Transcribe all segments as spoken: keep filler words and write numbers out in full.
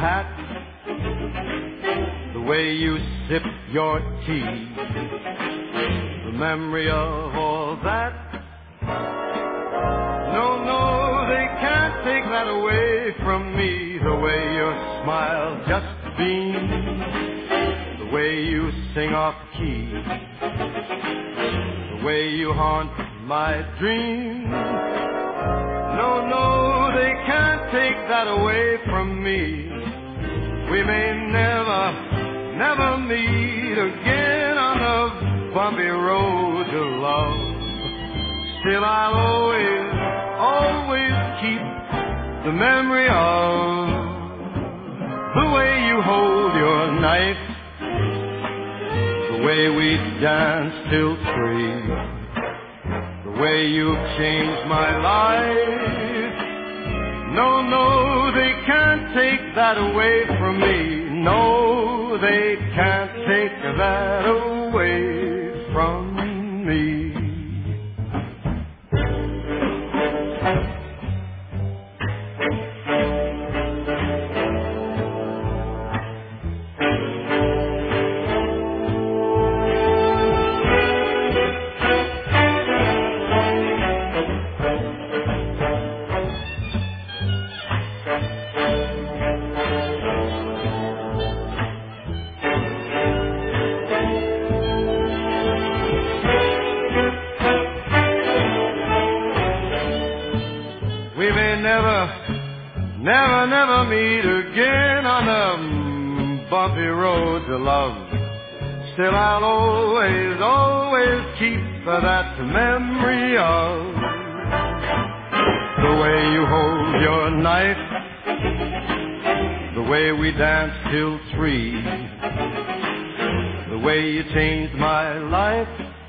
hat, the way you sip your tea, the memory of all that. No, no, they can't take that away from me. The way your smile just beams, the way you sing off key, the way you haunt my dreams. No, no, they can't take that away from me. We may never, never meet again on the bumpy road to love. Still I'll always, always keep the memory of the way you hold your knife, the way we danced till three, the way you've changed my life. No, no, they can't take that away from me. No, they can't take that away from me. Never, never meet again on the bumpy road to love. Still I'll always, always keep that memory of the way you hold your knife, the way we danced till three, the way you changed my life.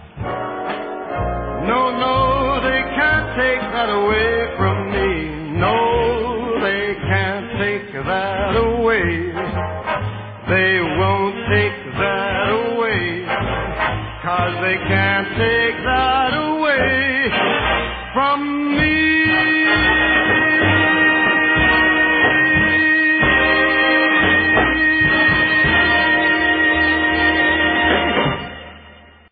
No, no, they can't take that away from me. No, they can't take that away. They won't take that away, 'cause they can't take